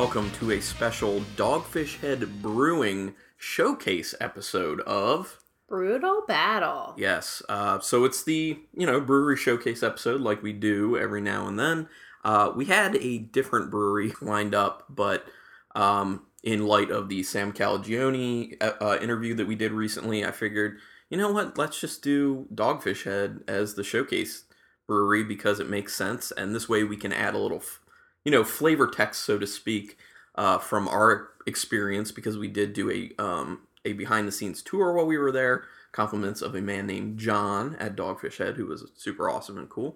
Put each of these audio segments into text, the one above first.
welcome to a special Dogfish Head Brewing showcase episode of Brutal Battle. Yes, so it's the, brewery showcase episode like we do every now and then. We had a different brewery lined up, but in light of the Sam Calagione interview that we did recently, I figured, you know what, let's just do Dogfish Head as the showcase brewery because it makes sense, and this way we can add a little, flavor text, so to speak, from our experience, because we did do a behind-the-scenes tour while we were there, compliments of a man named John at Dogfish Head, who was super awesome and cool.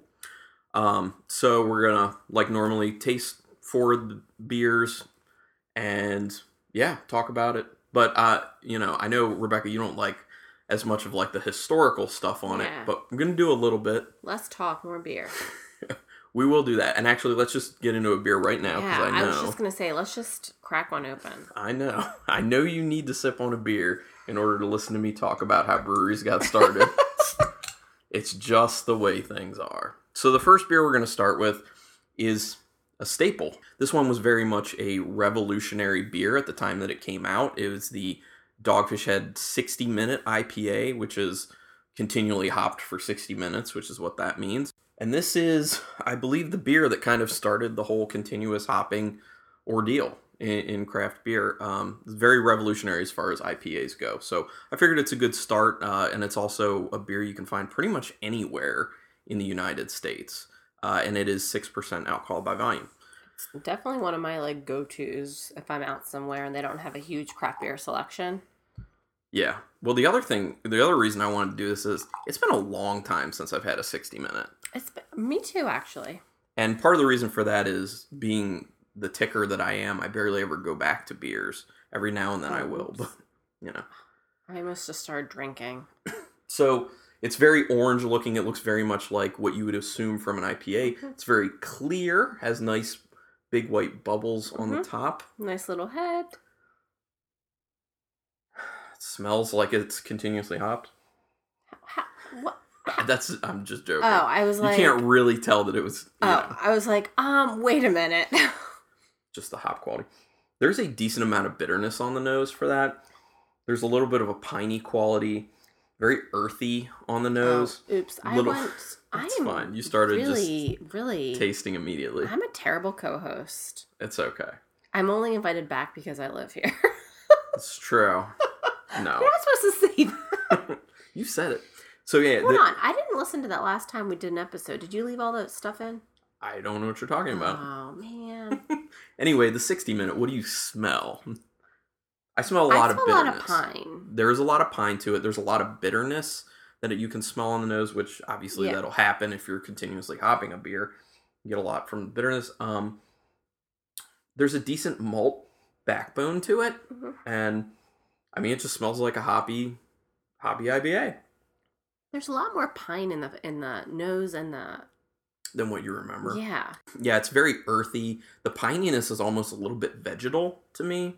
So we're gonna, like normally, taste 4 beers and, talk about it. But, I know, Rebecca, you don't like as much of, the historical stuff on it, but I'm gonna do a little bit. Less talk, more beer. We will do that. And actually, let's just get into a beer right now, because I know. I was just going to say, let's just crack one open. I know. I know you need to sip on a beer in order to listen to me talk about how breweries got started. It's just the way things are. So the first beer we're going to start with is a staple. This one was very much a revolutionary beer at the time that it came out. It was the Dogfish Head 60-minute IPA, which is continually hopped for 60 minutes, which is what that means. And this is, I believe, the beer that kind of started the whole continuous hopping ordeal in craft beer. It's very revolutionary as far as IPAs go. So I figured it's a good start, and it's also a beer you can find pretty much anywhere in the United States. And it is 6% alcohol by volume. It's definitely one of my go-tos if I'm out somewhere and they don't have a huge craft beer selection. Yeah. Well, the other reason I wanted to do this is it's been a long time since I've had a 60-minute. Me too, actually. And part of the reason for that is being the ticker that I am, I barely ever go back to beers. Every now and then I will, but, I must have started drinking. So, it's very orange looking. It looks very much like what you would assume from an IPA. Mm-hmm. It's very clear, has nice big white bubbles on the top. Nice little head. It smells like it's continuously hopped. What? I'm just joking. Oh, I was like... You can't really tell that it was... I was like, wait a minute. Just the hop quality. There's a decent amount of bitterness on the nose for that. There's a little bit of a piney quality. Very earthy on the nose. Oh, oops. It's fine. You started really tasting immediately. I'm a terrible co-host. It's okay. I'm only invited back because I live here. It's true. No. You're not supposed to say that. You said it. So Hold on. I didn't listen to that last time we did an episode. Did you leave all that stuff in? I don't know what you're talking about. Oh, man. Anyway, the 60-minute, what do you smell? I smell a lot of bitterness. A lot of pine. There is a lot of pine to it. There's a lot of bitterness that you can smell on the nose, which obviously that'll happen if you're continuously hopping a beer. You get a lot from bitterness. There's a decent malt backbone to it, and it just smells like a hoppy IPA. There's a lot more pine in the nose than what you remember. Yeah. Yeah, it's very earthy. The pininess is almost a little bit vegetal to me.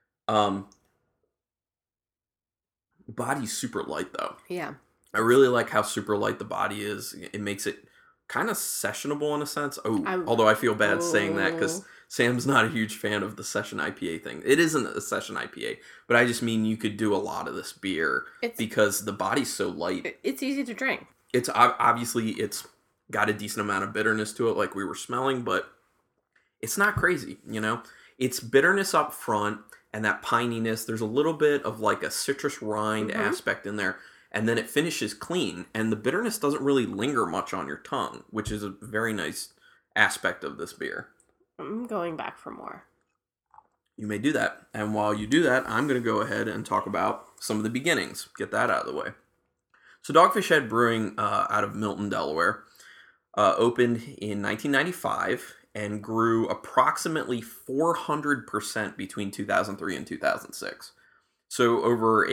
Body's super light though. Yeah. I really like how super light the body is. It makes it kind of sessionable in a sense. Although I feel bad saying that because Sam's not a huge fan of the session IPA thing. It isn't a session IPA, but I just mean you could do a lot of this beer because the body's so light. It's easy to drink. It's obviously it's got a decent amount of bitterness to it, like we were smelling, but it's not crazy. It's bitterness up front and that pininess. There's a little bit of a citrus rind aspect in there. And then it finishes clean, and the bitterness doesn't really linger much on your tongue, which is a very nice aspect of this beer. I'm going back for more. You may do that. And while you do that, I'm going to go ahead and talk about some of the beginnings. Get that out of the way. So Dogfish Head Brewing out of Milton, Delaware, opened in 1995 and grew approximately 400% between 2003 and 2006. So over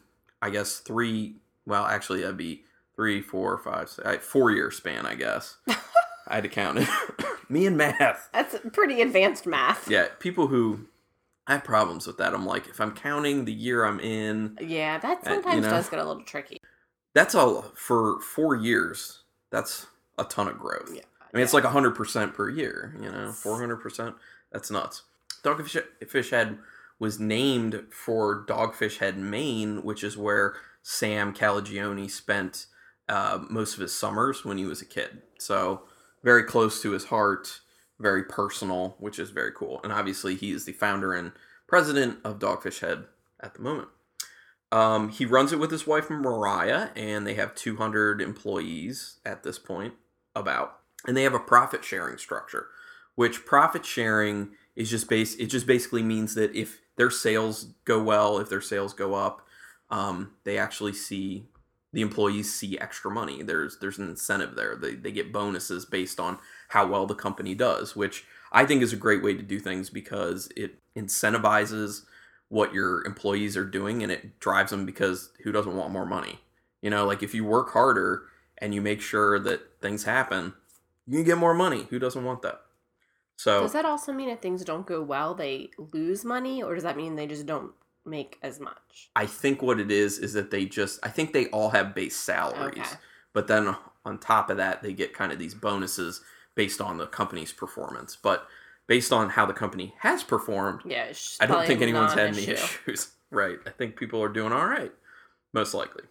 that'd be 3, 4, 5, 6, 4-year span, I guess. I had to count it. Me and math. That's pretty advanced math. Yeah, people who I have problems with that. I'm like, if I'm counting the year I'm in. Yeah, that sometimes does get a little tricky. That's for 4 years. That's a ton of growth. Yeah. It's like 100% per year, 400%. That's nuts. Dogfish Head was named for Dogfish Head, Maine, which is where Sam Calagione spent most of his summers when he was a kid. So very close to his heart, very personal, which is very cool. And obviously, he is the founder and president of Dogfish Head at the moment. He runs it with his wife Mariah, and they have 200 employees at this point, and they have a profit sharing structure, which profit sharing is just it just basically means that if their sales go well, if their sales go up, they actually the employees see extra money. There's an incentive there. They get bonuses based on how well the company does, which I think is a great way to do things because it incentivizes what your employees are doing, and it drives them, because who doesn't want more money? Like if you work harder and you make sure that things happen, you can get more money. Who doesn't want that? So does that also mean if things don't go well, they lose money, or does that mean they just don't make as much? I think what it is that I think they all have base salaries, Okay. but then on top of that, they get kind of these bonuses based on the company's performance. But based on how the company has performed, Yeah, it's I don't think probably anyone's had any non-issue. issues. Right. I think people are doing all right, most likely.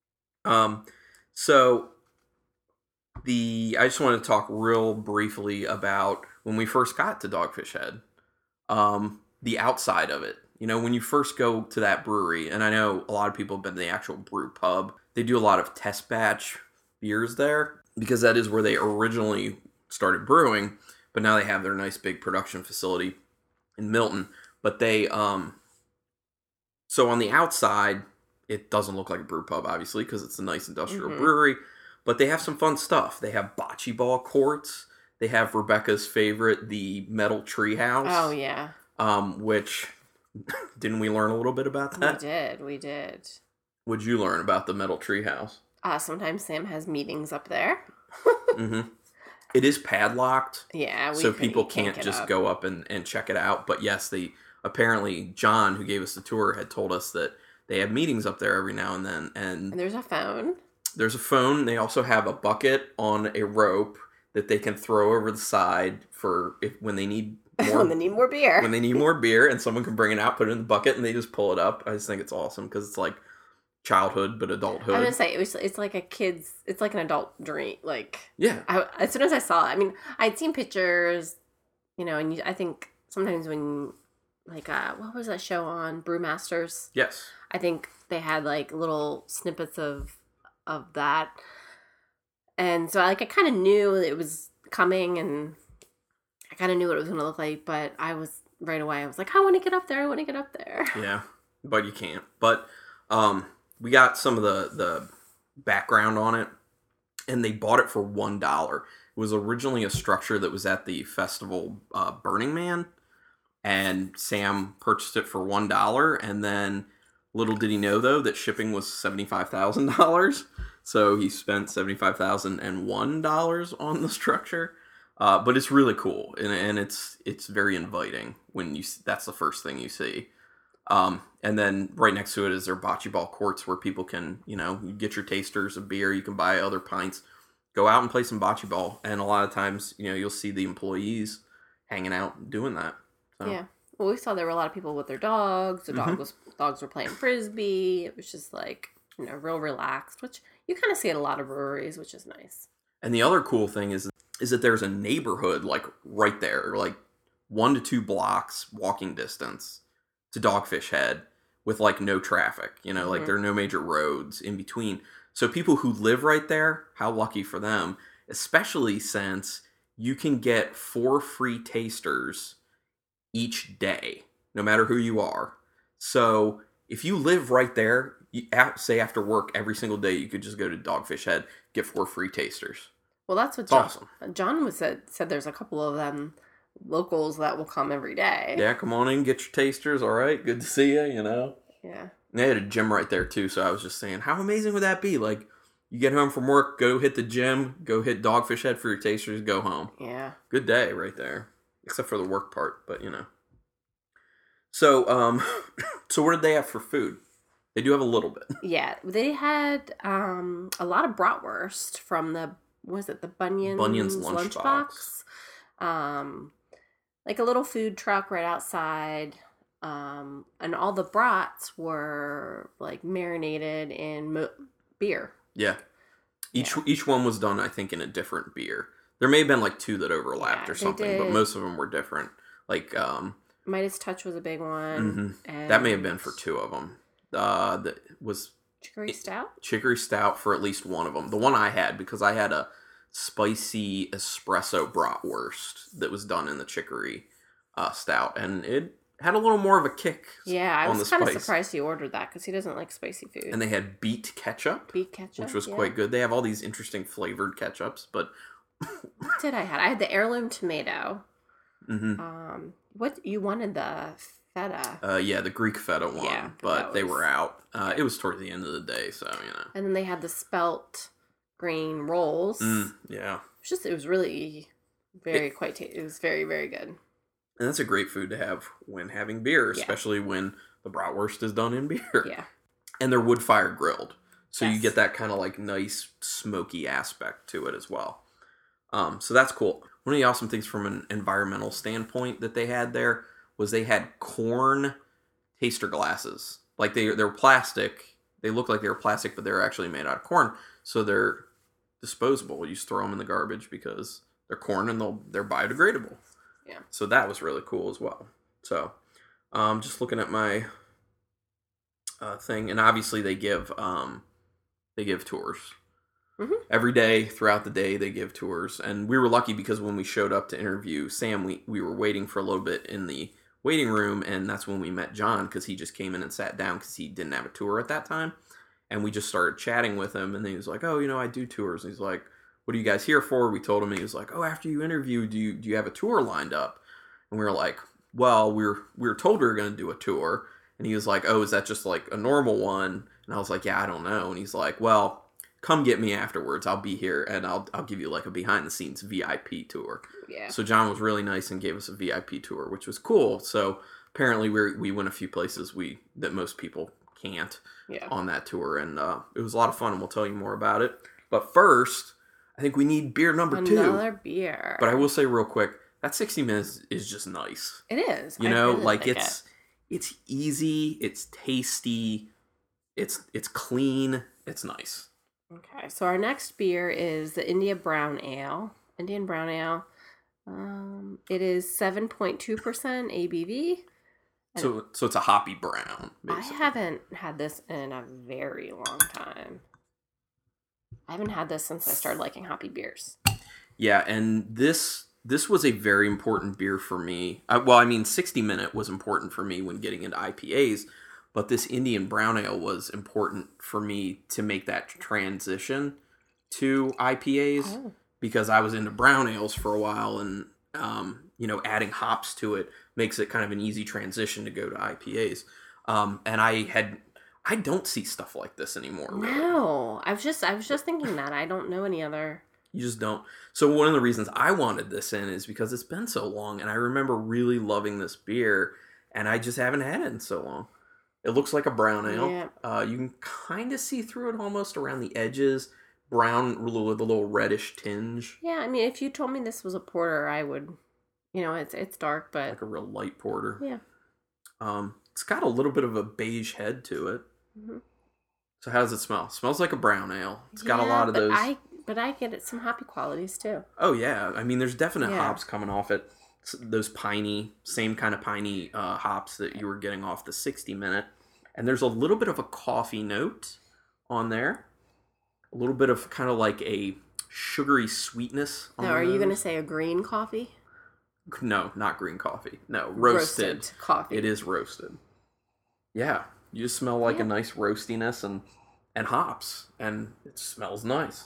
So I just want to talk real briefly about when we first got to Dogfish Head, the outside of it. When you first go to that brewery, and I know a lot of people have been to the actual brew pub, they do a lot of test batch beers there because that is where they originally started brewing, but now they have their nice big production facility in Milton. But so on the outside, it doesn't look like a brew pub, obviously, because it's a nice industrial brewery, but they have some fun stuff. They have bocce ball courts. They have Rebecca's favorite, the metal treehouse. Oh, yeah. Which, didn't we learn a little bit about that? We did. What'd you learn about the metal treehouse? Sometimes Sam has meetings up there. Mm-hmm. It is padlocked. Yeah, so people can't just go up and check it out. But yes, apparently John, who gave us the tour, had told us that they have meetings up there every now and then. And there's a phone. There's a phone. They also have a bucket on a rope that they can throw over the side for when they need more. When they need more beer. When they need more beer, and someone can bring it out, put it in the bucket, and they just pull it up. I just think it's awesome because it's like childhood but adulthood. I'm gonna say it's like it's like an adult drink. Like, yeah. As soon as I saw it, I mean, I'd seen pictures, and I think sometimes when like what was that show on Brewmasters? Yes. I think they had like little snippets of that, and so I kind of knew it was coming, and I kind of knew what it was going to look like. But I was right away. I was like, I want to get up there. I want to get up there. Yeah, but you can't. But we got some of the background on it, and they bought it for $1. It was originally a structure that was at the festival Burning Man, and Sam purchased it for $1, and then little did he know, though, that shipping was $75,000. So he spent $75,001 on the structure. But it's really cool, and it's very inviting when that's the first thing you see. And then right next to it is their bocce ball courts where people can, you get your tasters of beer, you can buy other pints, go out and play some bocce ball. And a lot of times, you'll see the employees hanging out doing that. So. Yeah. Well, we saw there were a lot of people with their dogs. The dogs were playing Frisbee. It was just like, real relaxed, which you kind of see at a lot of breweries, which is nice. And the other cool thing is that there's a neighborhood like right there, like 1 to 2 blocks walking distance to Dogfish Head with like no traffic, like there are no major roads in between. So people who live right there, how lucky for them, especially since you can get 4 free tasters each day, no matter who you are. So if you live right there, say after work every single day, you could just go to Dogfish Head, get 4 free tasters. Well, that's what John said there's a couple of them locals that will come every day. Yeah, come on in, get your tasters, all right? Good to see you, Yeah. And they had a gym right there, too, so I was just saying, how amazing would that be? Like, you get home from work, go hit the gym, go hit Dogfish Head for your tasters, go home. Yeah. Good day right there. Except for the work part, but, So, so what did they have for food? They do have a little bit. Yeah, they had a lot of bratwurst from the Bunyan's Lunchbox. like a little food truck right outside. And all the brats were like marinated in beer. Yeah. Each one was done, I think, in a different beer. There may have been like 2 that overlapped or something, but most of them were different. Like Midas Touch was a big one. And that may have been for 2 of them. That was Chicory Stout? Chicory Stout for at least one of them. The one I had, because I had a spicy espresso bratwurst that was done in the chicory stout, and it had a little more of a kick. Yeah, I was kind of surprised he ordered that because he doesn't like spicy food. And they had beet ketchup. Which was quite good. They have all these interesting flavored ketchups, but... What did I have? I had the heirloom tomato. What you wanted the feta? Yeah, the Greek feta one. Yeah, but they were out. It was towards the end of the day, so you know. And then they had the spelt green rolls. Yeah, it was really it was very, very good. And that's a great food to have when having beer, especially when the bratwurst is done in beer. Yeah, and they're wood fire grilled, so you get that kind of like nice smoky aspect to it as well. So that's cool. One of the awesome things from an environmental standpoint that they had there was they had corn taster glasses. Like they were plastic. They look like they were plastic, but they're actually made out of corn. So they're disposable. You just throw them in the garbage because they're corn and they're biodegradable. Yeah. So that was really cool as well. So just looking at my thing, and obviously they give tours. Every day throughout the day they give tours, and we were lucky because when we showed up to interview Sam, we were waiting for a little bit in the waiting room, and that's when we met John, because he just came in and sat down because he didn't have a tour at that time, and we just started chatting with him, and then he was like, oh, I do tours, and he's like, what are you guys here for? We told him, and he was like, oh, after you interview, do you have a tour lined up? And we were like, well, we were told we were going to do a tour, and he was like, oh, is that just like a normal one? And I was like, yeah, I don't know. And he's like, well, come get me afterwards. I'll be here, and I'll give you like a behind-the-scenes VIP tour. Yeah. So John was really nice and gave us a VIP tour, which was cool. So apparently we went a few places that most people can't on that tour, and it was a lot of fun, and we'll tell you more about it. But first, I think we need beer number 2. Another beer. But I will say real quick, that 60 minutes is just nice. It is. You know, really like it's easy, it's tasty, it's clean, it's nice. Okay, so our next beer is the Indian Brown Ale. It is 7.2% ABV. So it's a hoppy brown, basically. I haven't had this in a very long time. I haven't had this since I started liking hoppy beers. Yeah, and this was a very important beer for me. 60 Minute was important for me when getting into IPAs. But this Indian Brown Ale was important for me to make that transition to IPAs because I was into brown ales for a while, and adding hops to it makes it kind of an easy transition to go to IPAs. And I don't see stuff like this anymore. Really. No, I was just thinking that I don't know any other. You just don't. So one of the reasons I wanted this in is because it's been so long, and I remember really loving this beer, and I just haven't had it in so long. It looks like a brown ale. Yeah. You can kind of see through it almost around the edges. Brown with a little reddish tinge. Yeah, I mean, if you told me this was a porter, I would, it's dark, but... Like a real light porter. Yeah. It's got a little bit of a beige head to it. Mm-hmm. So how does it smell? It smells like a brown ale. It's got a lot of those... But I get some hoppy qualities, too. Oh, yeah. I mean, there's definite hops coming off it. Those same kind of piney hops that you were getting off the 60 Minute. And there's a little bit of a coffee note on there. A little bit of kind of like a sugary sweetness on Now, are you going to say a green coffee? No, not green coffee. No, roasted coffee. It is roasted. Yeah, you just smell like a nice roastiness and hops. And it smells nice.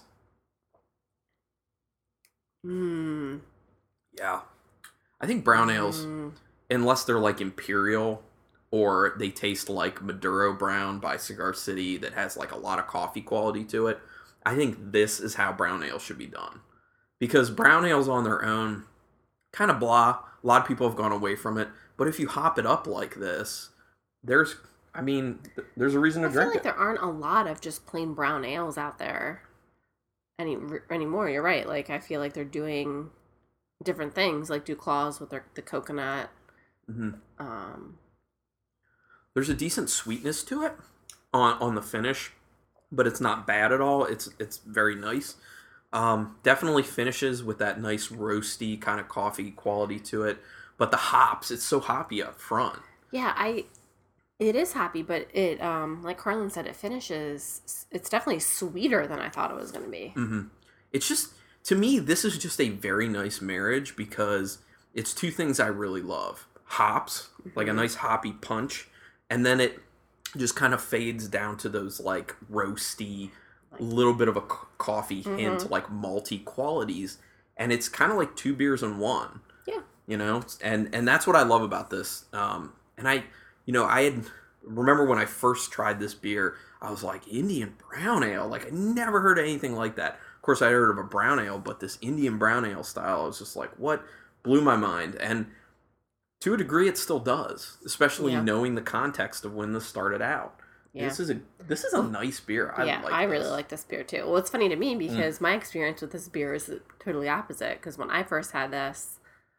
Yeah. I think brown ales, unless they're like Imperial or they taste like Maduro Brown by Cigar City that has like a lot of coffee quality to it, I think this is how brown ale should be done. Because brown ales on their own, kind of blah. A lot of people have gone away from it. But if you hop it up like this, there's a reason to drink it. I feel like there aren't a lot of just plain brown ales out there anymore. You're right. Like, I feel like they're doing different things, like Duclaws with the coconut. Hmm. Um, There's a decent sweetness to it on the finish, but it's not bad at all. It's very nice. Definitely finishes with that nice roasty kind of coffee quality to it. But the hops, it's so hoppy up front. yeah, it is happy, but it like Carlin said, it finishes. It's definitely sweeter than I thought it was going to be. Hmm. It's just, to me, this is just a very nice marriage because it's two things I really love. Hops, like a Mhm. nice hoppy punch, and then it just kind of fades down to those like roasty, Like, little bit of a coffee mm-hmm. hint, like malty qualities, and it's kind of like two beers in one, Yeah. you know. And that's what I love about this. And I had remember when I first tried this beer, I was like, Indian brown ale, like I never heard of anything like that. Of course, I heard of a brown ale, but this Indian brown ale style, I was just like, what? Blew my mind. And to a degree, it still does, especially Yeah. knowing the context of when this started out. Yeah. This is a nice beer. I Yeah, like I really this. like this beer too. Well, it's funny to me Mm. because my experience with this beer is totally opposite. Because when I first had this,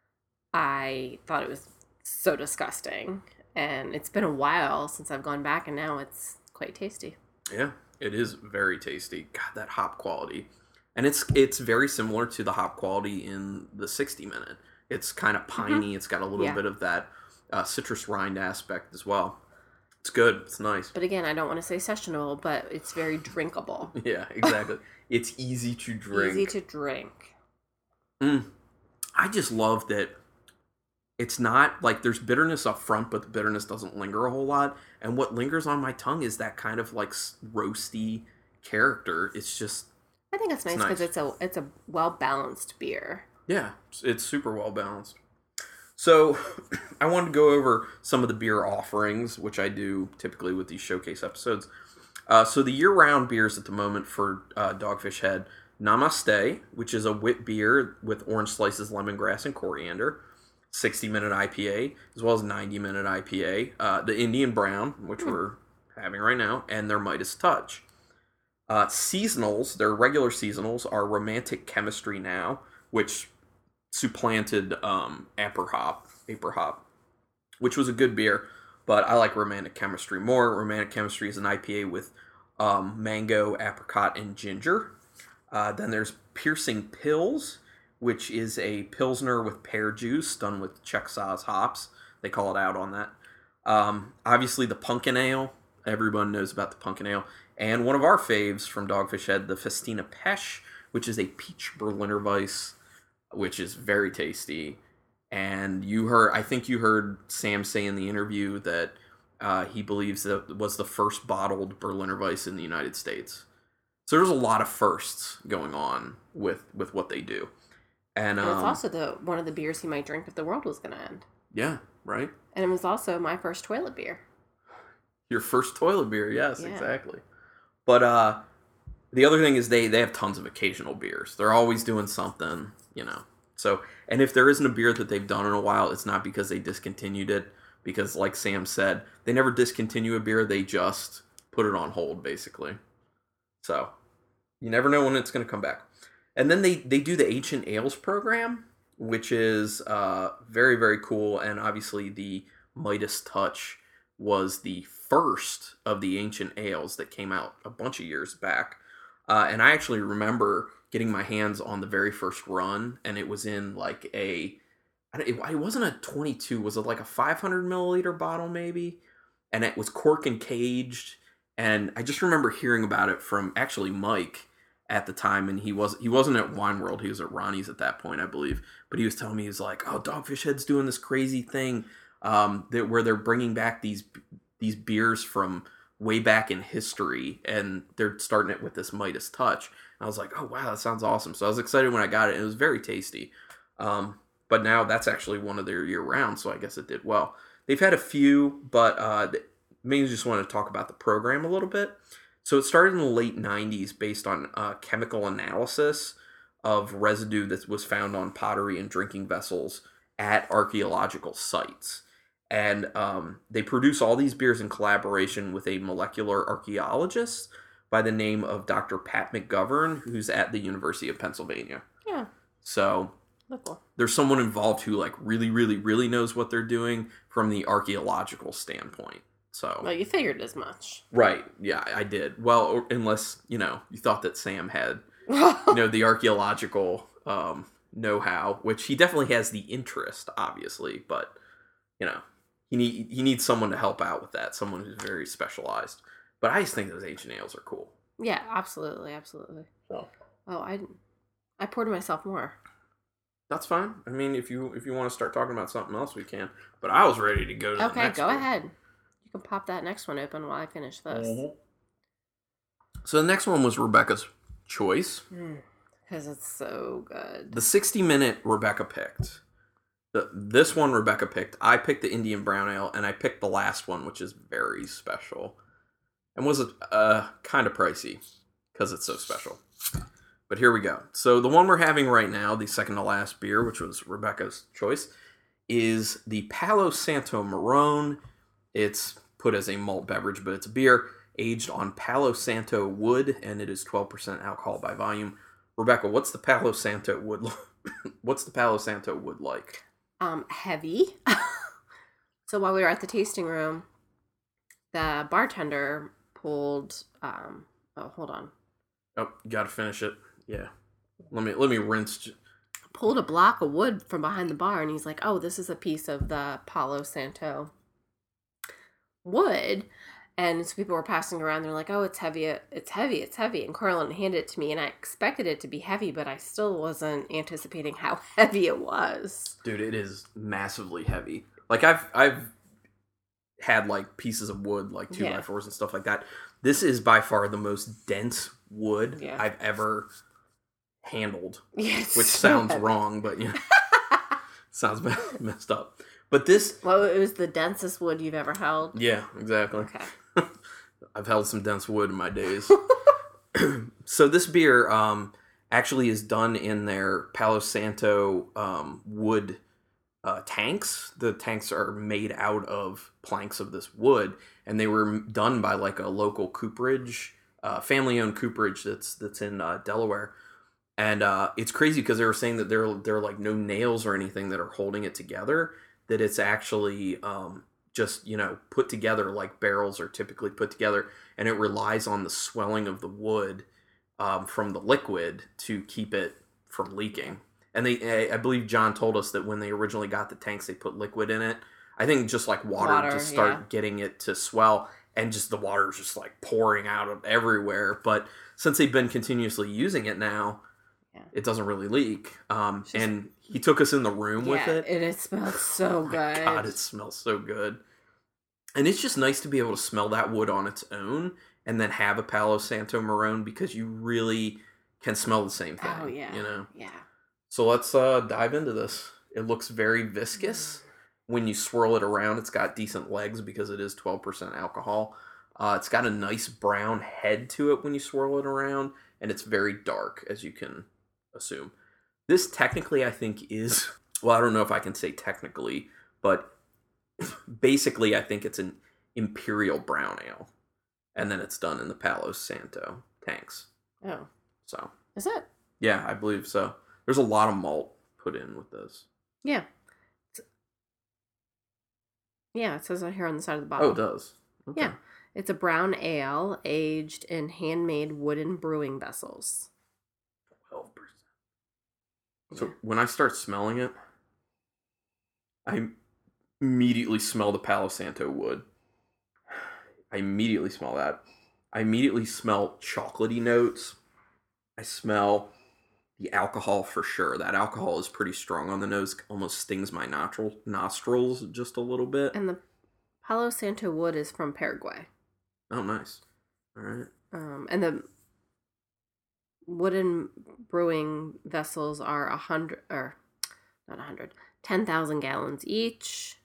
I thought it was so disgusting. And it's been a while since I've gone back, and now it's quite tasty. Yeah, it is very tasty. God, that hop quality, and it's very similar to the hop quality in the 60 minute. It's kind of Hmm. piney. It's got a little Yeah. bit of that citrus rind aspect as well. It's good. It's nice. But again, I don't want to say sessionable, but it's very drinkable. Yeah, exactly. It's easy to Easy drink. to drink. Mm. I just love that it's not like there's bitterness up front, but the bitterness doesn't linger a whole lot. And what lingers on my tongue is that kind of like roasty character. It's just, I think it's it's nice because nice. it's a well balanced beer. Yeah, it's super well balanced. So, I wanted to go over some of the beer offerings, which I do typically with these showcase episodes. So, the year-round beers at the moment for Dogfish Head: Namaste, which is a wit beer with orange slices, lemongrass, and coriander. 60-minute IPA, as well as 90-minute IPA. The Indian Brown, which Hmm. we're having right now, and their Midas Touch. Seasonals, their regular seasonals, are Romantic Chemistry now, which supplanted Aper Hop, which was a good beer, but I like Romantic Chemistry more. Romantic Chemistry is an IPA with mango, apricot, and ginger. Then there's Piercing Pills, which is a Pilsner with pear juice done with Czech Saaz hops. They call it out on that. Obviously, the Pumpkin Ale. Everyone knows about the Pumpkin Ale. And one of our faves from Dogfish Head, the Festina Pesch, which is a peach Berliner Weiss, which is very tasty. And I think you heard Sam say in the interview that he believes that it was the first bottled Berliner Weiss in the United States. So there's a lot of firsts going on with what they do. And And it's also the one of the beers he might drink if the world was going to end. yeah, right? And it was also my first toilet beer. Your first toilet beer, yes, Yeah. exactly. But the other thing is they have tons of occasional beers. They're always doing something, you know. So, and if there isn't a beer that they've done in a while, it's not because they discontinued it. Because, like Sam said, they never discontinue a beer; they just put it on hold, basically. So, you never know when it's going to come back. And then they do the Ancient Ales program, which is very, very cool. And obviously, the Midas Touch was the first of the Ancient Ales that came out a bunch of years back. And I actually remember getting my hands on the very first run, and it was in like it wasn't a 22, was it like a 500 milliliter bottle maybe? And it was cork and caged. And I just remember hearing about it from actually Mike at the time, and he wasn't at Wine World, he was at Ronnie's at that point, I believe. But he was telling me, he was like, "Oh, Dogfish Head's doing this crazy thing, where they're bringing back these beers from way back in history, and they're starting it with this Midas Touch." And I was like, "Oh wow, that sounds awesome!" So I was excited when I got it. And it was very tasty. But now that's actually one of their year round, so I guess it did well. They've had a few, but mainly just want to talk about the program a little bit. So it started in the late 90s based on chemical analysis of residue that was found on pottery and drinking vessels at archaeological sites. And they produce all these beers in collaboration with a molecular archaeologist by the name of Dr. Pat McGovern, who's at the University of Pennsylvania. Yeah. So Oh, cool. There's someone involved who like really, really, really knows what they're doing from the archaeological standpoint. So, Well, you figured as much. right, yeah, I did. Well, unless you thought that Sam had the archaeological know-how, which he definitely has the interest, obviously, but he needs someone to help out with that, someone who's very specialized. But I just think those ancient ales are cool. Yeah, absolutely. So. Oh, I poured myself more. That's fine. I mean, if you want to start talking about something else, we can. But I was ready to go to the next one. Okay, go ahead. You can pop that next one open while I finish this. Mm-hmm. So the next one was Rebecca's choice. Because it's so good. The 60-minute Rebecca picked. This one Rebecca picked. I picked the Indian Brown Ale, and I picked the last one, which is very special. And was kind of pricey, because it's so special. But here we go. So the one we're having right now, the second to last beer, which was Rebecca's choice, is the Palo Santo Marron. It's put as a malt beverage, but it's a beer aged on Palo Santo wood, and it is 12% alcohol by volume. Rebecca, what's the Palo Santo wood? What's the Palo Santo wood like? Heavy. So while we were at the tasting room, the bartender pulled. Hold on. Oh, you gotta finish it. Yeah. Let me rinse. Pulled a block of wood from behind the bar, and he's like, "Oh, this is a piece of the Palo Santo wood." And so people were passing around. They're like, "Oh, it's heavy. It's heavy. It's heavy." And Carlin handed it to me, and I expected it to be heavy, but I still wasn't anticipating how heavy it was. Dude, it is massively heavy. Like I've had like pieces of wood, like 2x4s and stuff like that. This is by far the most dense wood I've ever handled. Yes, which sounds wrong, but sounds messed up. But this... Well, it was the densest wood you've ever held? Yeah, exactly. Okay. I've held some dense wood in my days. So this beer actually is done in their Palo Santo wood tanks. The tanks are made out of planks of this wood, and they were done by like a local cooperage, family-owned cooperage that's in Delaware. And it's crazy because they were saying that there are like no nails or anything that are holding it together. That it's actually just put together like barrels are typically put together, and it relies on the swelling of the wood from the liquid to keep it from leaking. And I believe John told us that when they originally got the tanks, they put liquid in it. I think just like water to start getting it to swell, and just the water is just like pouring out of everywhere. But since they've been continuously using it now, it doesn't really leak. And he took us in the room with it. And it smells so good. Oh God, it smells so good. And it's just nice to be able to smell that wood on its own and then have a Palo Santo Marron, because you really can smell the same thing. Oh, yeah. Yeah. So let's dive into this. It looks very viscous. When you swirl it around, it's got decent legs because it is 12% alcohol. It's got a nice brown head to it when you swirl it around, and it's very dark, as you can assume. This technically, I think, is... Well, I don't know if I can say technically, but basically, I think it's an Imperial Brown Ale. And then it's done in the Palo Santo tanks. Oh. So. Is it? Yeah, I believe so. There's a lot of malt put in with this. Yeah. Yeah, it says it here on the side of the bottle. Oh, it does? Okay. Yeah. It's a brown ale aged in handmade wooden brewing vessels. 12%. So when I start smelling it, I immediately smell the Palo Santo wood. I immediately smell that. I immediately smell chocolatey notes. I smell the alcohol for sure. That alcohol is pretty strong on the nose. Almost stings my nostrils just a little bit. And the Palo Santo wood is from Paraguay. Oh, nice. All right. And the wooden brewing vessels are 10,000 gallons each.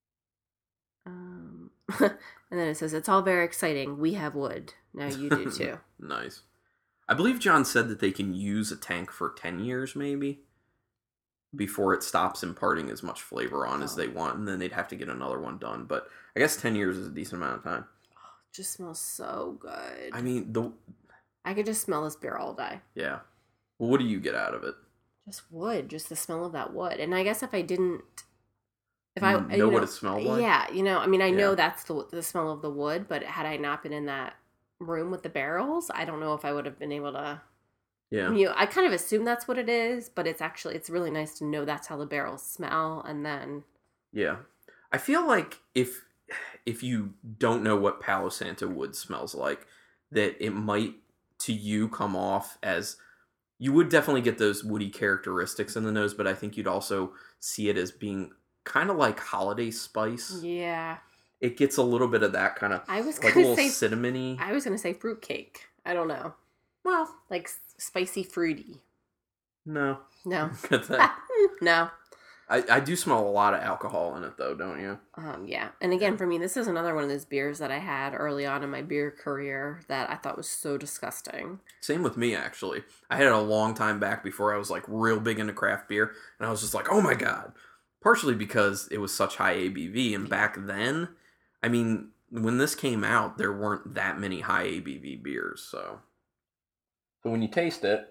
And then it says, it's all very exciting. We have wood. Now you do too. Nice. I believe John said that they can use a tank for 10 years maybe before it stops imparting as much flavor on as they want, and then they'd have to get another one done. But I guess 10 years is a decent amount of time. Oh, it just smells so good. I mean, I could just smell this beer all day. Yeah. Well, what do you get out of it? Just wood, just the smell of that wood. And I guess if I didn't, if You I, know what it smelled like? yeah, I mean, I Yeah. know that's the smell of the wood, but had I not been in that room with the barrels, I don't know if I would have been able to. Yeah. I kind of assume that's what it is, but it's really nice to know that's how the barrels smell, and then Yeah. I feel like if you don't know what Palo Santo wood smells like, that it might to you come off as you would definitely get those woody characteristics in the nose, but I think you'd also see it as being kind of like holiday spice. yeah, It gets a little bit of that kind of I was like a gonna little say cinnamony. I was gonna say fruitcake. I don't know, Well, like spicy fruity. no. No, Good thing. no. I do smell a lot of alcohol in it though, don't you? Yeah. And again, for me, this is another one of those beers that I had early on in my beer career that I thought was so disgusting. Same with me, actually. I had it a long time back before I was like real big into craft beer, and I was just like, oh my god. Partially because it was such high ABV, and back then, I mean, when this came out, there weren't that many high ABV beers, so when you taste it,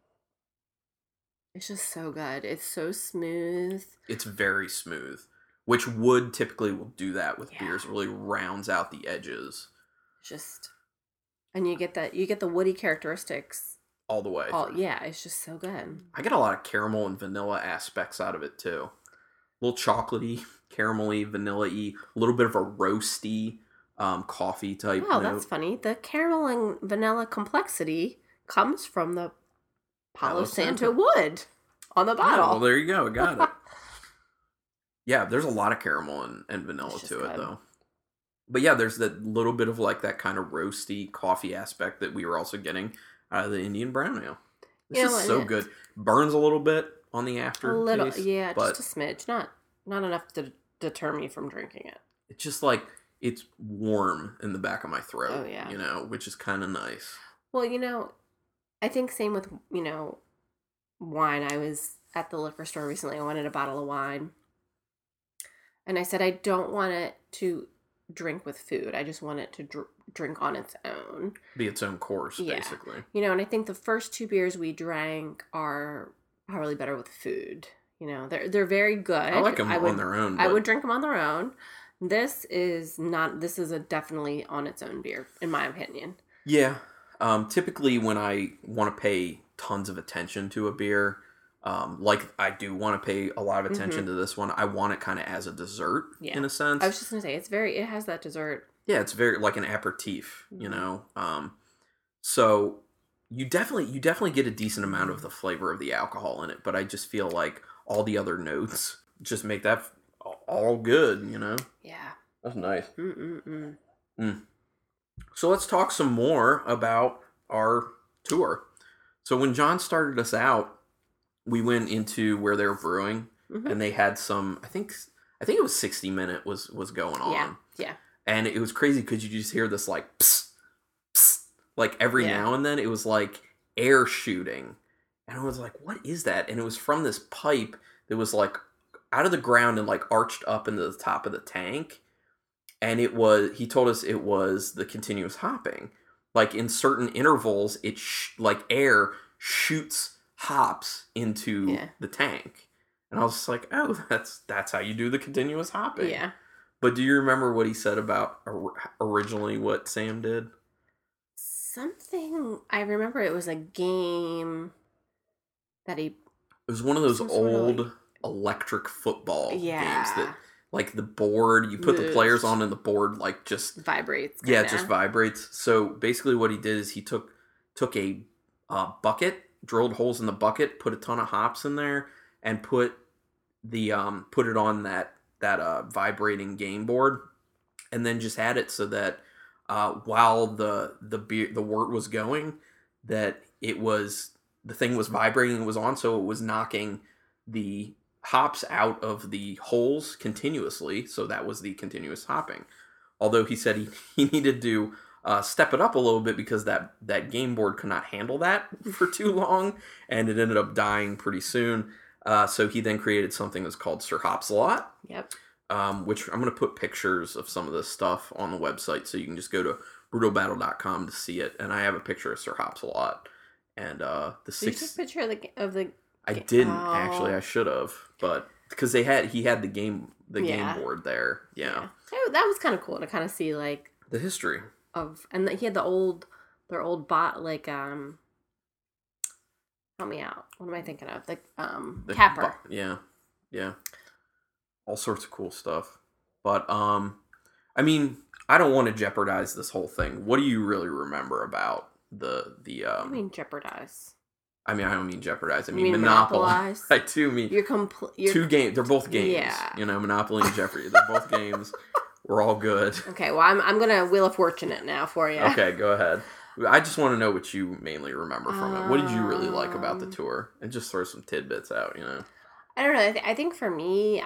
It's just so good. It's so smooth. it's very smooth, which wood typically will do that with Yeah. beers. It really rounds out the edges Just, and you get the woody characteristics. all the way. Oh through. yeah, it's just so good. I get a lot of caramel and vanilla aspects out of it too. A little chocolatey, caramelly, vanilla-y, a little bit of a roasty, coffee type Wow, note. that's funny. The caramel and vanilla complexity comes from the Palo Santo wood on the Oh, bottle. well, there you go. Got it. Yeah, there's a lot of caramel and vanilla It's just to it, good. though. But yeah, there's that little bit of like that kind of roasty coffee aspect that we were also getting out of the Indian brown ale. This You know, is and so it- good. Burns a little bit on the A aftertaste. little, yeah, but just a smidge. Not enough to deter me from drinking it. it's just like it's warm in the back of my throat. Oh, yeah. Which is kind of nice. Well, I think same with, wine. I was at the liquor store recently. I wanted a bottle of wine. And I said, I don't want it to drink with food. I just want it to drink on its own. Be its own course, Yeah. basically. And I think the first two beers we drank are probably better with food. They're very good. I like them on their own. I but- would drink them on their own. This is a definitely on its own beer, in my opinion. Yeah. Typically, when I want to pay tons of attention to a beer, like I do want to pay a lot of attention to this one, I want it kind of as a dessert, Yeah. in a sense. I was just going to say, it has that dessert. Yeah, it's very like an aperitif, So you definitely get a decent amount of the flavor of the alcohol in it, but I just feel like all the other notes just make that all good, Yeah. That's nice. Mm-mm-mm. So let's talk some more about our tour. So when John started us out, we went into where they were brewing, Mhm. and they had some. I think it was 60 Minute was going on. Yeah. And it was crazy because you just hear this like psst, psst, like every Yeah. now and then. It was like air shooting, and I was like, "What is that?" And it was from this pipe that was like out of the ground and like arched up into the top of the tank. And he told us it was the continuous hopping. Like in certain intervals, it like air shoots hops into the tank. And I was just like, oh, that's how you do the continuous hopping. Yeah. But do you remember what he said about originally what Sam did? Something, I remember it was a game that he... It was one of those Some sort of, old like- electric football games Yeah. that, like, the board, you put the players on and the board, like, just... Vibrates. Yeah, it kinda. just vibrates. So basically what he did is he took a bucket, drilled holes in the bucket, put a ton of hops in there, and put it on that vibrating game board, and then just had it so that while the wort was going, that the thing was vibrating and was on, so it was knocking the hops out of the holes continuously. So that was the continuous hopping. Although he said he needed to step it up a little bit because that game board could not handle that for too long, and it ended up dying pretty soon. So he then created something that's called Sir Hops-a-Lot. Yep. Which I'm going to put pictures of some of this stuff on the website, so you can just go to brutalbattle.com to see it. And I have a picture of Sir Hops-a-Lot. And Did you take a picture of the I didn't actually. Oh. I should have, but because he had the game Yeah. board there. Yeah. So that was kind of cool to kind of see like The history. and he had their old bot like help me out. What am I thinking of? The capper. Yeah. Yeah. All sorts of cool stuff. But I mean, I don't want to jeopardize this whole thing. What do you really remember about the I mean jeopardize. I mean, I don't mean jeopardize. I You mean, mean monopolize. I do mean You're two games. They're both games. Yeah. You know, Monopoly and Jeopardy. They're both games. We're all good. Okay, well, I'm gonna Wheel of Fortune it now for you. Okay, go ahead. I just want to know what you mainly remember from it. What did you really like about the tour? And just throw some tidbits out, you know. I don't know. I think for me,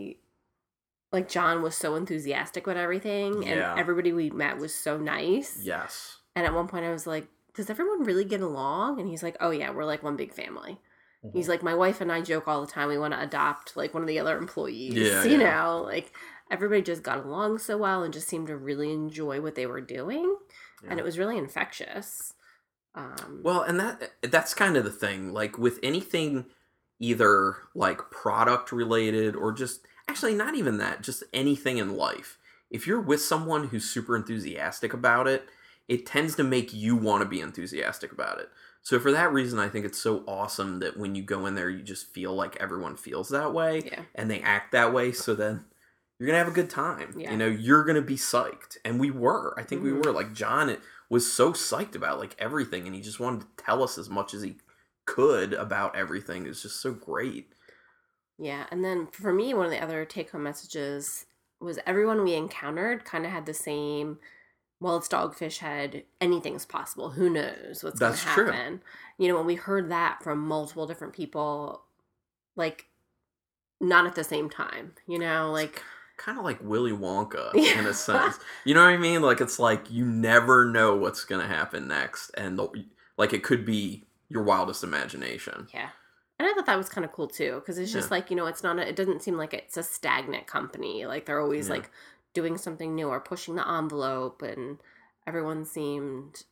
like John was so enthusiastic with everything, and everybody we met was so nice. Yes. And at one point, I was like, "Does everyone really get along?" And he's like, "Oh yeah, we're like one big family." Mm-hmm. He's like, "My wife and I joke all the time. We want to adopt like one of the other employees. You know, like." Everybody just got along so well and just seemed to really enjoy what they were doing. Yeah. And it was really infectious. Well, and that's kind of the thing. Like with anything either like product related or just actually not even that, just anything in life. If you're with someone who's super enthusiastic about it, it tends to make you want to be enthusiastic about it. So for that reason, I think it's so awesome that when you go in there, you just feel like everyone feels that way and they act that way. So then you're going to have a good time. Yeah. You know, you're going to be psyched. And we were. I think we were. Like, John was so psyched about, like, everything. And he just wanted to tell us as much as he could about everything. It was just so great. Yeah. And then, for me, one of the other take-home messages was everyone we encountered kind of had the same, well, it's Dogfish Head. Anything's possible. Who knows what's going to happen? True. You know, when we heard that from multiple different people, like, not at the same time. You know, like... kind of like Willy Wonka in a sense. You know what I mean? Like, it's like you never know what's going to happen next. And like it could be your wildest imagination. Yeah. And I thought that was kind of cool too. Because it's just like, you know, it's not, it doesn't seem like it's a stagnant company. Like they're always like doing something new or pushing the envelope. And everyone seemed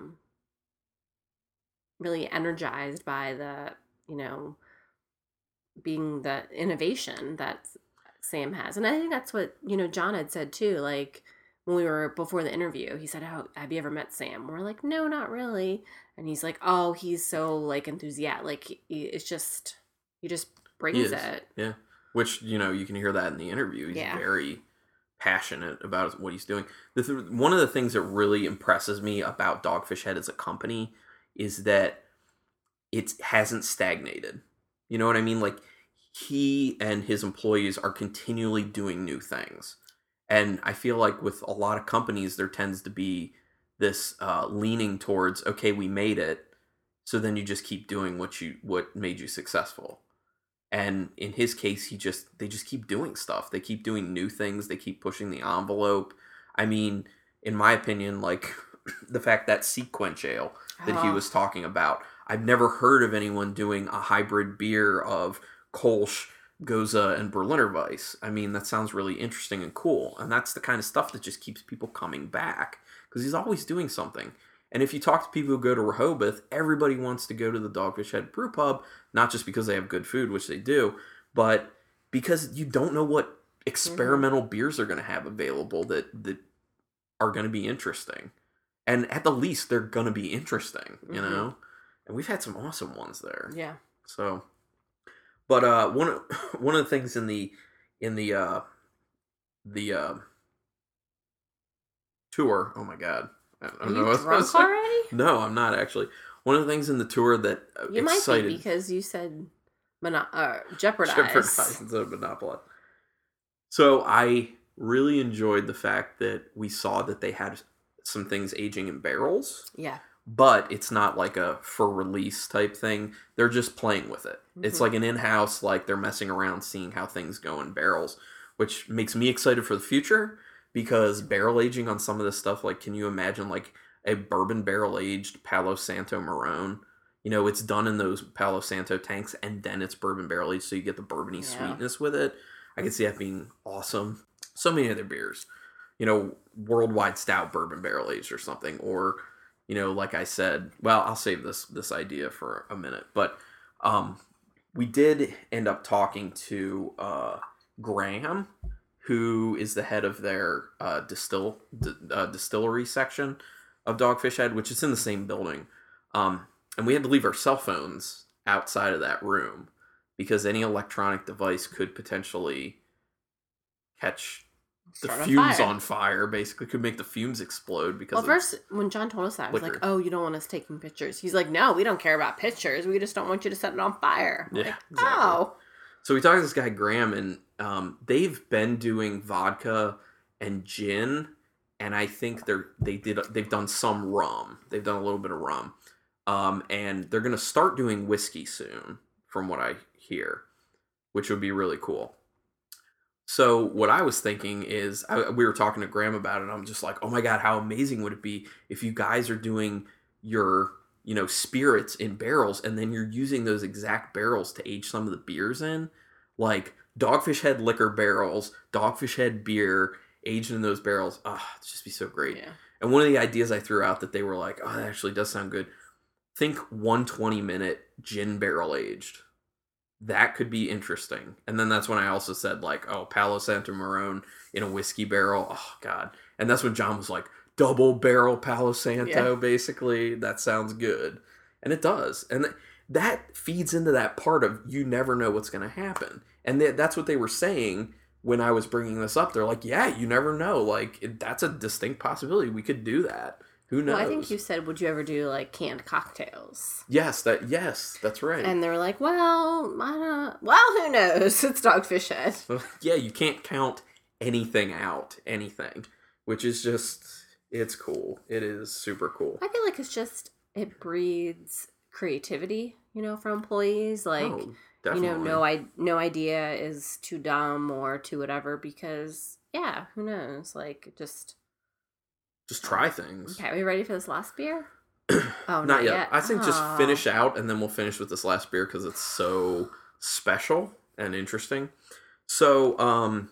really energized by the, you know, being the innovation that's, Sam has. And I think that's what, you know, John had said too, like when we were before the interview, he said, "Oh, have you ever met Sam?" We're like, "No, not really." And he's like, "Oh, he's so like enthusiastic. Like it's just, he just brings it." Yeah. Which, you know, you can hear that in the interview. He's very passionate about what he's doing. One of the things that really impresses me about Dogfish Head as a company is that it hasn't stagnated. You know what I mean? Like, he and his employees are continually doing new things. And I feel like with a lot of companies, there tends to be this leaning towards, okay, we made it, so then you just keep doing what made you successful. And in his case, they just keep doing stuff. They keep doing new things. They keep pushing the envelope. I mean, in my opinion, like the fact that Sequench Ale that he was talking about, I've never heard of anyone doing a hybrid beer of Kolsch, Goza, and Berliner Weiss. I mean, that sounds really interesting and cool. And that's the kind of stuff that just keeps people coming back. Because he's always doing something. And if you talk to people who go to Rehoboth, everybody wants to go to the Dogfish Head Brew Pub, not just because they have good food, which they do, but because you don't know what experimental beers are going to have available that are going to be interesting. And at the least, they're going to be interesting, you know? And we've had some awesome ones there. Yeah. So... But one of the things in the tour, oh my god, I don't know. Are you drunk already? No, I'm not actually. One of the things in the tour that you excited, might be because you said jeopardize. Jeopardize instead of monopolize. So I really enjoyed the fact that we saw that they had some things aging in barrels. Yeah. But it's not like a for release type thing. They're just playing with it. It's like an in-house, like they're messing around, seeing how things go in barrels, which makes me excited for the future because barrel aging on some of this stuff, like can you imagine like a bourbon barrel aged Palo Santo Marron? You know, it's done in those Palo Santo tanks and then it's bourbon barrel aged, so you get the bourbony sweetness with it. I can see that being awesome. So many other beers, you know, Worldwide Stout bourbon barrel aged or something, or you know, like I said, well, I'll save this idea for a minute, but we did end up talking to Graham, who is the head of their distillery section of Dogfish Head, which is in the same building. And we had to leave our cell phones outside of that room because any electronic device could potentially catch the fumes on fire. Basically, could make the fumes explode because. Well, first when John told us that, I was like, "Oh, you don't want us taking pictures?" He's like, "No, we don't care about pictures. We just don't want you to set it on fire." I'm like, exactly. Oh. So we talked to this guy Graham, and they've been doing vodka and gin, and I think they've done some rum. They've done a little bit of rum, and they're gonna start doing whiskey soon, from what I hear, which would be really cool. So what I was thinking is, we were talking to Graham about it, and I'm just like, oh my God, how amazing would it be if you guys are doing your, spirits in barrels, and then you're using those exact barrels to age some of the beers in? Like, Dogfish Head liquor barrels, Dogfish Head beer, aged in those barrels. It'd just be so great. Yeah. And one of the ideas I threw out that they were like, oh, that actually does sound good. Think 120-minute gin barrel aged. That could be interesting. And then that's when I also said, like, Palo Santo Marron in a whiskey barrel. Oh, God. And that's when John was like, double barrel Palo Santo, basically. That sounds good. And it does. And that feeds into that part of you never know what's going to happen. And that's what they were saying when I was bringing this up. They're like, yeah, you never know. Like, that's a distinct possibility. We could do that. Who knows? Well, I think you said, would you ever do, like, canned cocktails? Yes, that's right. And they were like, well, who knows? It's Dogfish Head. Yeah, you can't count anything out, which is just, it's cool. It is super cool. I feel like it breeds creativity, for employees. Like, definitely. No idea is too dumb or too whatever because, yeah, who knows? Like, just try things. Okay, are we ready for this last beer? Not yet. I think just finish out, and then we'll finish with this last beer because it's so special and interesting. So,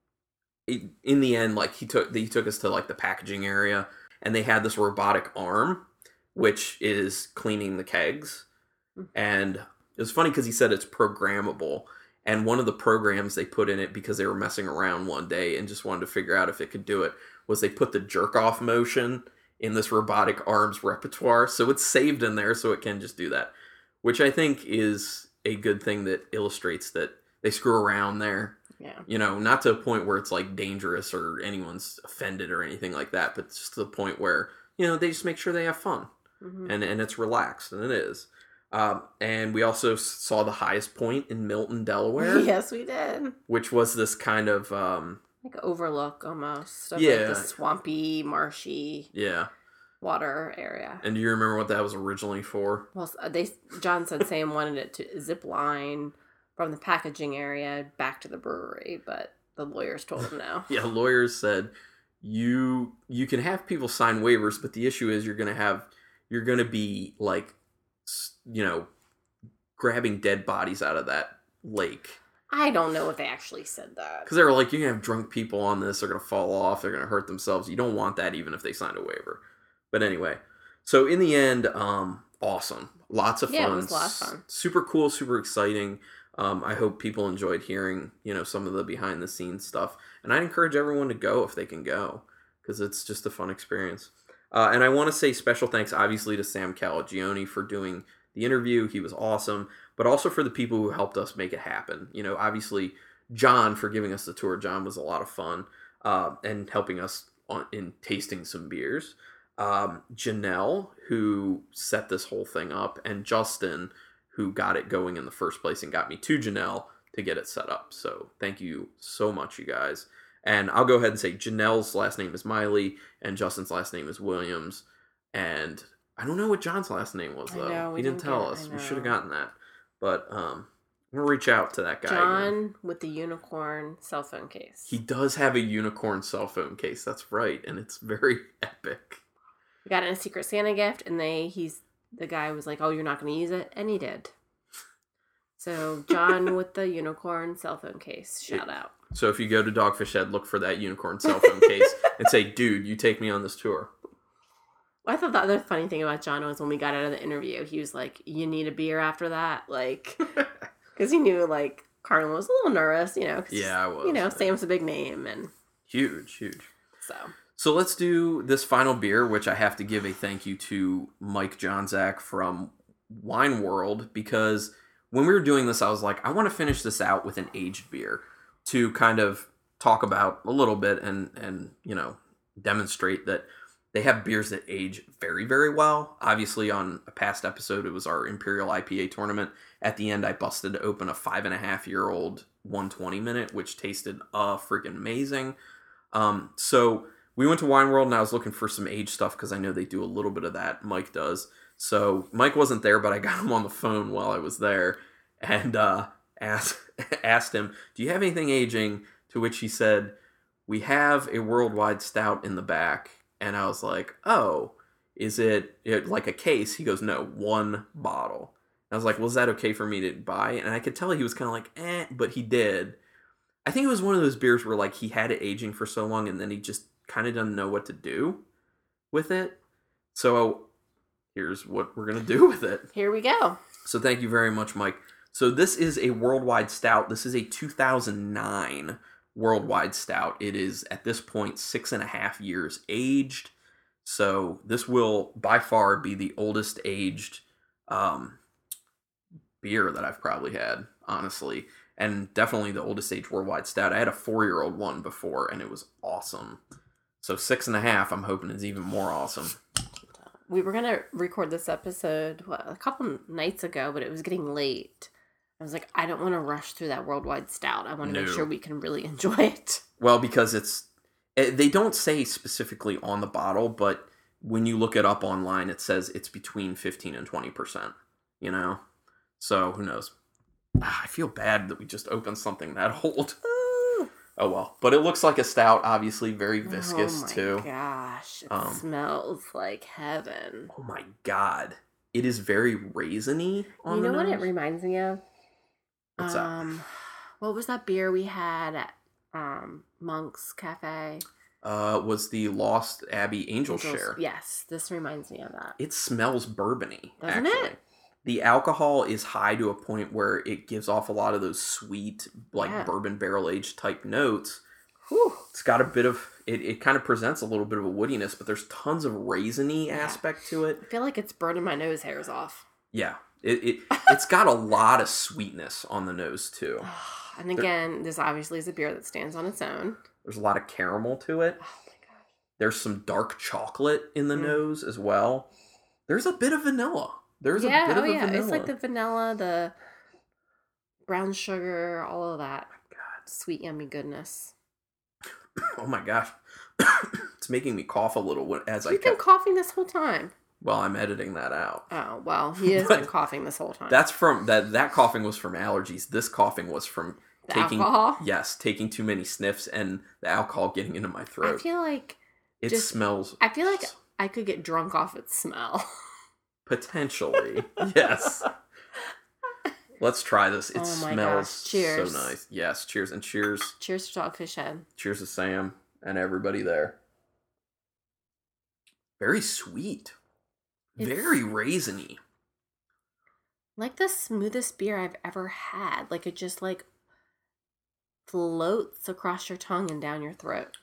in the end, like he took us to like the packaging area, and they had this robotic arm, which is cleaning the kegs, and it was funny because he said it's programmable. And one of the programs they put in it because they were messing around one day and just wanted to figure out if it could do it was they put the jerk-off motion in this robotic arms repertoire. So it's saved in there so it can just do that, which I think is a good thing that illustrates that they screw around there. Yeah. Not to a point where it's like dangerous or anyone's offended or anything like that, but just to the point where, they just make sure they have fun. Mm-hmm. And it's relaxed, and it is. And we also saw the highest point in Milton, Delaware. Yes, we did. Which was this kind of... like overlook almost. Of like the swampy, marshy water area. And do you remember what that was originally for? Well, John said Sam wanted it to zip line from the packaging area back to the brewery, but the lawyers told him no. Yeah, lawyers said you can have people sign waivers, but the issue is you're going to be like... grabbing dead bodies out of that lake. I don't know if they actually said that. Because they were like, you can have drunk people on this, they're going to fall off, they're going to hurt themselves. You don't want that even if they signed a waiver. But anyway, so in the end, awesome. Lots of fun. Yeah, it was a lot of fun. Super cool, super exciting. I hope people enjoyed hearing, some of the behind the scenes stuff. And I'd encourage everyone to go if they can go, because it's just a fun experience. And I want to say special thanks, obviously, to Sam Calagione for doing the interview. He was awesome. But also for the people who helped us make it happen. Obviously, John for giving us the tour. John was a lot of fun and helping us in tasting some beers. Janelle, who set this whole thing up. And Justin, who got it going in the first place and got me to Janelle to get it set up. So thank you so much, you guys. And I'll go ahead and say Janelle's last name is Miley and Justin's last name is Williams. And I don't know what John's last name was, though. Know, he didn't tell us. We should have gotten that. But I'm going to reach out to that guy. John again. With the unicorn cell phone case. He does have a unicorn cell phone case. That's right. And it's very epic. We got in a Secret Santa gift, and the guy was like, oh, you're not going to use it? And he did. So John with the unicorn cell phone case. Shout out. So if you go to Dogfish Head, look for that unicorn cell phone case and say, dude, you take me on this tour. Well, I thought the other funny thing about John was when we got out of the interview, he was like, you need a beer after that? Like, Because he knew, like, Carlin was a little nervous, 'cause, Yeah, I was. Sam's a big name, and Huge, huge. so. So let's do this final beer, which I have to give a thank you to Mike Johnzak from Wine World, because when we were doing this, I was like, I want to finish this out with an aged beer to kind of talk about a little bit and demonstrate that they have beers that age very, very well. Obviously, on a past episode, it was our Imperial IPA tournament. At the end, I busted open a 5.5-year-old 120 minute, which tasted freaking amazing. So we went to Wine World, and I was looking for some aged stuff because I know they do a little bit of that. Mike does. So Mike wasn't there, but I got him on the phone while I was there and asked him, do you have anything aging? To which he said, we have a worldwide stout in the back. And I was like, oh, is it like a case? He goes, no, one bottle. And I was like, well, is that okay for me to buy? And I could tell he was kind of like, but he did. I think it was one of those beers where like he had it aging for so long and then he just kind of doesn't know what to do with it. So here's what we're going to do with it. Here we go. So thank you very much, Mike. So this is a worldwide stout. This is a 2009 worldwide stout. It is at this point 6.5 years aged. So this will by far be the oldest aged beer that I've probably had, honestly. And definitely the oldest age worldwide stout. I had a 4-year-old one before, and it was awesome. So 6.5, I'm hoping is even more awesome. We were going to record this episode, a couple nights ago, but it was getting late. I was like, I don't want to rush through that worldwide stout. I want to make sure we can really enjoy it. Well, because they don't say specifically on the bottle, but when you look it up online, it says it's between 15 and 20%, So who knows? I feel bad that we just opened something that old. Oh well. But it looks like a stout, obviously very viscous too. Oh my gosh. It smells like heaven. Oh my god. It is very raisiny on the nose. What it reminds me of? What's that? What was that beer we had at Monk's Cafe? Was the Lost Abbey Angel Share. Yes, this reminds me of that. It smells bourbony, Doesn't actually. It? The alcohol is high to a point where it gives off a lot of those sweet, bourbon barrel-aged type notes. Whew. It's got a bit of... It kind of presents a little bit of a woodiness, but there's tons of raisiny aspect to it. I feel like it's burning my nose hairs off. Yeah. It's got a lot of sweetness on the nose, too. And again, this obviously is a beer that stands on its own. There's a lot of caramel to it. Oh my gosh. There's some dark chocolate in the nose as well. There's a bit of vanilla. There's a bit of a vanilla. It's like the vanilla, the brown sugar, all of that. Oh my God. Sweet, yummy goodness. Oh my gosh. It's making me cough a little as You've been coughing this whole time. Well, I'm editing that out. Oh, well, he has been coughing this whole time. That's from that coughing was from allergies. This coughing was from taking alcohol? Yes, taking too many sniffs and the alcohol getting into my throat. I feel like smells. I feel like I could get drunk off its smell. Potentially. Yes. Let's try this. It smells so nice. Yes, cheers and cheers. Cheers to Dogfish Head. Cheers to Sam and everybody there. Very sweet. Very raisiny. Like the smoothest beer I've ever had. Like it just floats across your tongue and down your throat.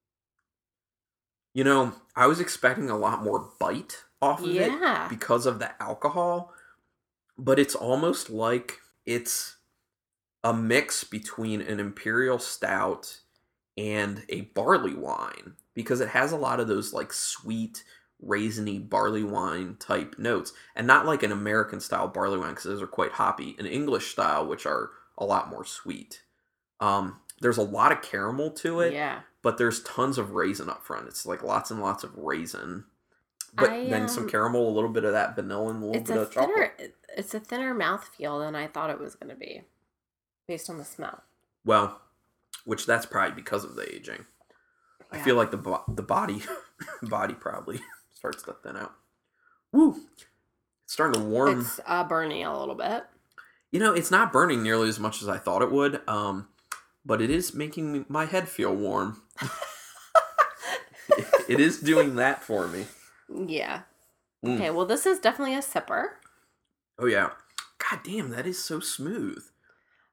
I was expecting a lot more bite off of it because of the alcohol, but it's almost like it's a mix between an imperial stout and a barley wine, because it has a lot of those sweet, raisiny barley wine type notes, and not like an American style barley wine because those are quite hoppy. An English style, which are a lot more sweet. There's a lot of caramel to it, but there's tons of raisin up front. It's lots and lots of raisin, but then some caramel, a little bit of that vanilla, and a little bit of chocolate. It's a thinner mouthfeel than I thought it was going to be, based on the smell. Well, which that's probably because of the aging. I feel like the body probably starts to thin out. Woo! It's starting to warm. It's burning a little bit. It's not burning nearly as much as I thought it would, but it is making my head feel warm. It is doing that for me. Yeah. Okay, well, this is definitely a sipper. Oh, yeah. God damn, that is so smooth.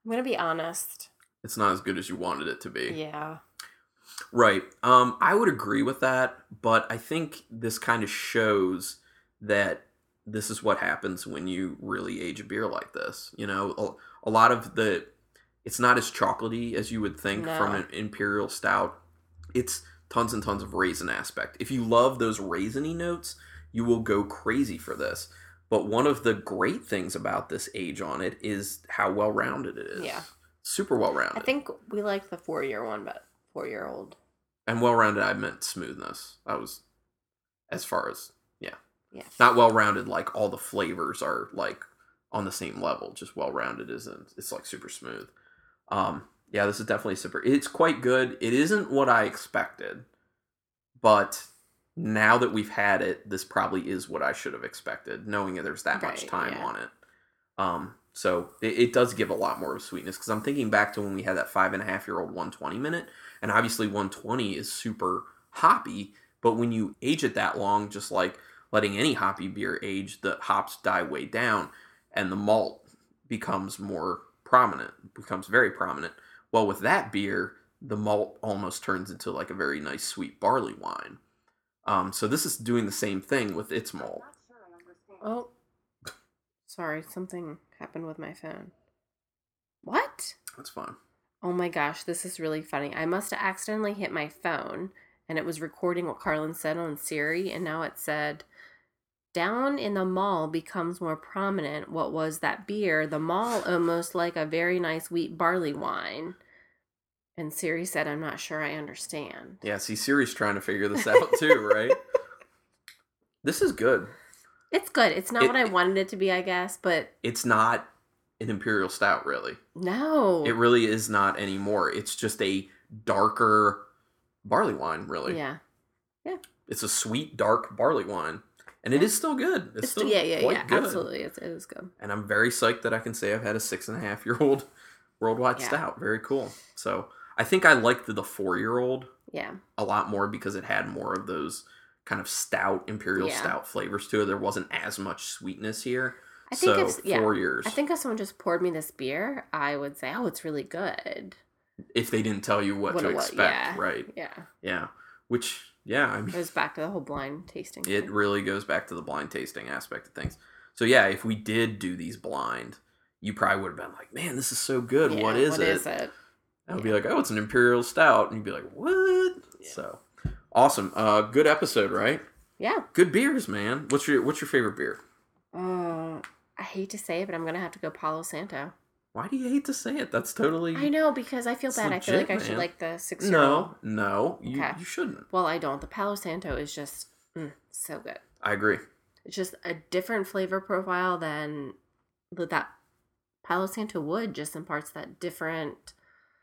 I'm gonna be honest. It's not as good as you wanted it to be. Yeah. Right. I would agree with that, but I think this kind of shows that this is what happens when you really age a beer like this. You know, a lot of it's not as chocolatey as you would think from No. an imperial stout. It's tons and tons of raisin aspect. If you love those raisiny notes, you will go crazy for this. But one of the great things about this age on it is how well rounded it is. Yeah. Super well rounded. I think we like the 4-year one, but 4-year-old. And well rounded, I meant smoothness. I was, as far as, yeah. Yeah. Not well rounded like all the flavors are like on the same level. Just well rounded isn't, it's like super smooth. Yeah, this is definitely super. It's quite good. It isn't what I expected, but now that we've had it, this probably is what I should have expected, knowing that there's that much time on it. So it does give a lot more of sweetness, because I'm thinking back to when we had that 5.5-year-old 120 minute, and obviously 120 is super hoppy, but when you age it that long, just like letting any hoppy beer age, the hops die way down, and the malt becomes more prominent, becomes very prominent. Well, with that beer, the malt almost turns into like a very nice sweet barley wine. So this is doing the same thing with its malt. Oh, sorry, something happened with my phone. What? That's fun. Oh my gosh, this is really funny. I must have accidentally hit my phone, and it was recording what Carlin said on Siri, and now it said, down in the mall becomes more prominent. What was that beer? The mall almost like a very nice wheat barley wine. And Siri said, I'm not sure I understand. Yeah, see, Siri's trying to figure this out too, right? This is good. It's good. It's not what I wanted it to be, I guess, but... It's not an imperial stout, really. No. It really is not anymore. It's just a darker barley wine, really. Yeah. Yeah. It's a sweet, dark barley wine. And it is still good. It's still quite good. Absolutely. It is good. And I'm very psyched that I can say I've had a 6.5-year-old worldwide stout. Very cool. So I think I liked the 4-year-old a lot more, because it had more of those kind of stout, imperial stout flavors to it. There wasn't as much sweetness here. I think so 4 years. I think if someone just poured me this beer, I would say, oh, it's really good. If they didn't tell you what to expect, right? Yeah. Yeah. Which... yeah, I mean, it goes back to the whole blind tasting thing. It really goes back to the blind tasting aspect of things. So yeah, if we did do these blind, you probably would have been like, man, this is so good. Yeah, what is it? I would be like, oh, it's an imperial stout. And you'd be like, what? Yeah. So awesome. Good episode, right? Yeah. Good beers, man. What's your favorite beer? I hate to say it, but I'm going to have to go Palo Santo. Why do you hate to say it? That's totally... I know, because I feel bad. Legit, I feel like I should like the 6-year-old. No, you shouldn't. Well, I don't. The Palo Santo is just so good. I agree. It's just a different flavor profile than that Palo Santo would, just imparts that different...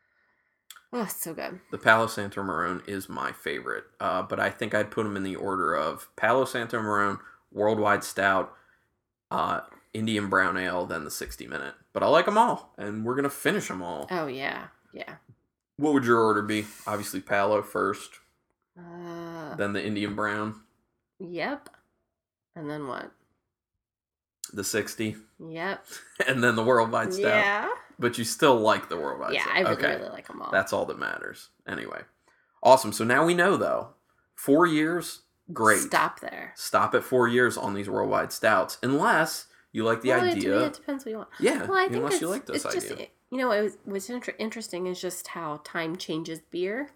oh, so good. The Palo Santo Marron is my favorite, but I think I'd put them in the order of Palo Santo Marron, Worldwide Stout, Indian Brown Ale, then the 60-minute. But I like them all, and we're going to finish them all. Oh, yeah. Yeah. What would your order be? Obviously, Palo first. Then the Indian Brown. Yep. And then what? The 60. Yep. And then the Worldwide Stout. Yeah. But you still like the Worldwide Stout. Yeah, I really like them all. That's all that matters. Anyway. Awesome. So now we know, though. 4 years, great. Stop there. Stop at 4 years on these Worldwide Stouts. Unless... you like the idea. It depends what you want. Yeah, well, I think unless you like this idea. Just, what's interesting is just how time changes beer,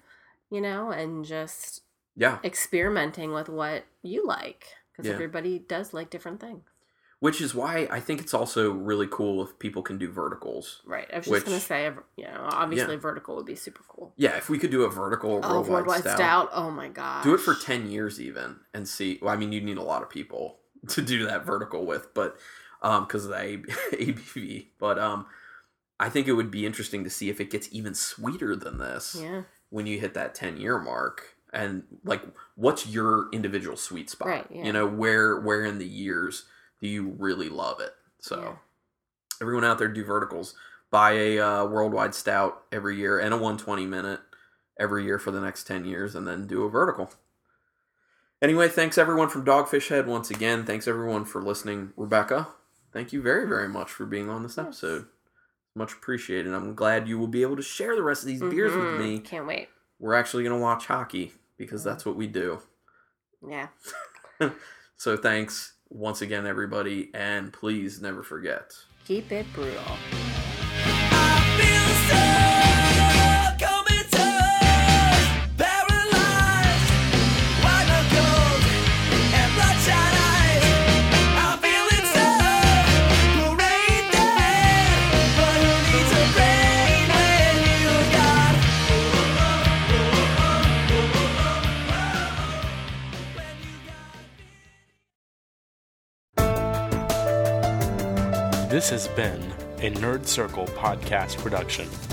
and just experimenting with what you like. Because everybody does like different things. Which is why I think it's also really cool if people can do verticals. Right. I was just going to say, obviously vertical would be super cool. Yeah, if we could do a vertical worldwide stout. Oh my gosh. Do it for 10 years even and see. Well, I mean, you'd need a lot of people to do that vertical with, but... because of the ABV. But I think it would be interesting to see if it gets even sweeter than this when you hit that 10-year mark. And, like, what's your individual sweet spot? Right, yeah. Where in the years do you really love it? So, everyone out there, do verticals. Buy a Worldwide Stout every year and a 120-minute every year for the next 10 years, and then do a vertical. Anyway, thanks everyone from Dogfish Head once again. Thanks everyone for listening. Rebecca, thank you very, very much for being on this episode. Much appreciated. I'm glad you will be able to share the rest of these beers with me. Can't wait. We're actually going to watch hockey because that's what we do. Yeah. So thanks once again, everybody, and please never forget. Keep it brutal. I feel so comatose, paralyzed, white and cold, and bloodshot eyes. I'm feeling so brain dead, but who needs a brain when you got? This has been a Nerd Circle podcast production.